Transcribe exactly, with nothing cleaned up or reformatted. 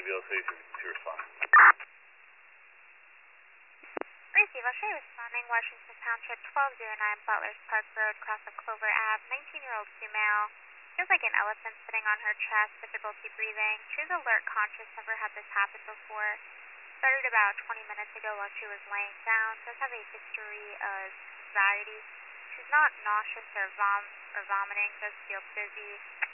rehabilitation to respond. Receive, Australia responding, Washington Township, twelve oh nine Butler's Park Road, cross of Clover Ave, nineteen-year-old female. Feels like an elephant sitting on her chest, difficulty breathing. She's alert, conscious, never had this happen before. Started about twenty minutes ago while she was laying down. Does have a history of anxiety. She's not nauseous or vom or vomiting, does feel dizzy.